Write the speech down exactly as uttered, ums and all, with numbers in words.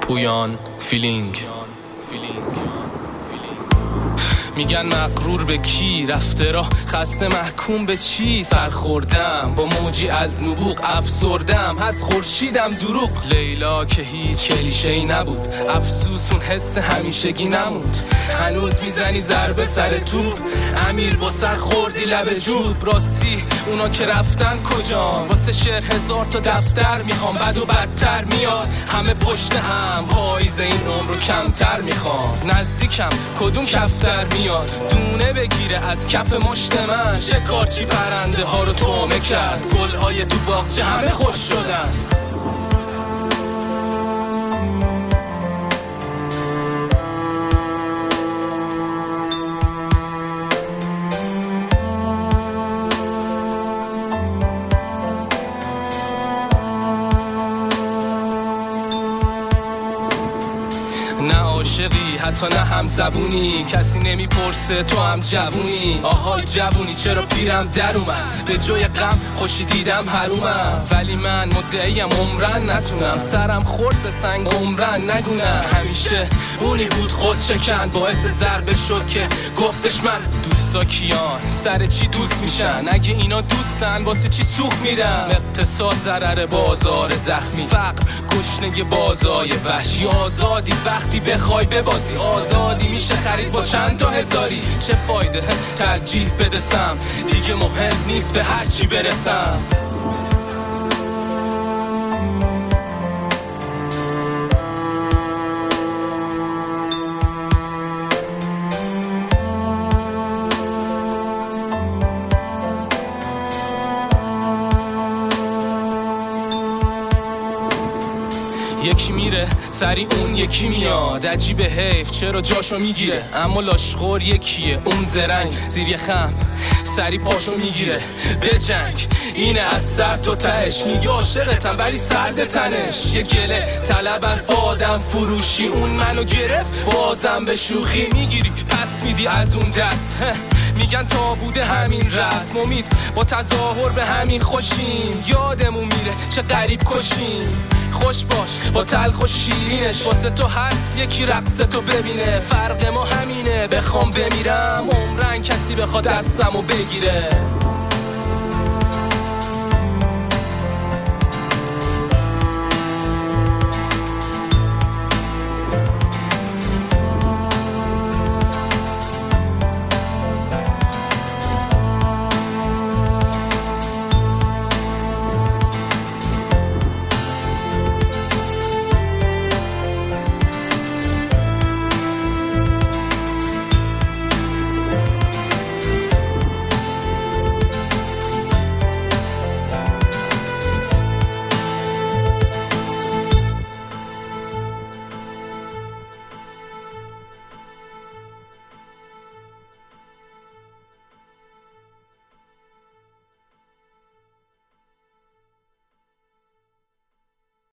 پویان فیلینگ. میگن مغرور به کی رفته راه، خسته محکوم به چی؟ سر خوردم با موجی از نبوغ، افسردم هست خورشیدم دروغ. لیلا که هیچ کلیشه‌ای نبود، افسوس اون حس همیشگی نموند. هنوز میزنی ضربه سر توپ، امیر با سر خوردی لب جوب. راستی اونا که رفتن کجان؟ واسه شعر هزار تا دفتر میخوام، بد و بدتر میاد همه پشت هم. پاییز این عمر رو کمتر میخوام، نزدیکم کدوم کفتر میاد دونه بگیره از کف مشت من. شکارچی پرنده ها رو تومه کرد، گل های تو باغچه همه خوش شدن. نه عاشقی حتی نه هم زبونی، کسی نمیپرسه تو هم جوونی. آهای جوونی چرا پیرم در اومد، به جای غم خوشی دیدم حرومم. ولی من مدعیم عمرن نتونم، سرم خورد به سنگ عمرن نگونم. همیشه اونی بود خود چکن، باعث ضربه شد که گفتش من. دوستا کیان سر چی دوست میشن؟ اگه اینا دوستن واسه چی سوخ میدن؟ اقتصاد ضرر بازار زخمی، فقر گشنه بازای وحشی. آزادی وقتی بخوای ببازی، آزادی میشه خرید با چند تا هزاری. چه فایده ترجیح بدسم، دیگه مهم نیست به هر چی برسم. یکی میره سری اون یکی میاد، عجیبه حیف چرا جاشو میگیره. اما لاشخور یکیه اون زرنگ، زیر یه خم سری پاشو میگیره. به جنگ اینه از سر تا تهش، میگه عاشقتم ولی سرد تنش. یه گله طلب از آدم فروشی، اون منو گرفت بازم به شوخی. میگیری پس میدی از اون دست، میگن تا بوده همین رسم. امید با تظاهر به همین خوشیم، یادمون میره چه غریب کشیم. خوش باش با تلخ و شیرینش، واسه تو هست یکی رقص تو ببینه. فرق ما همینه، بخوام بمیرم عمرن کسی بخواد دستمو بگیره.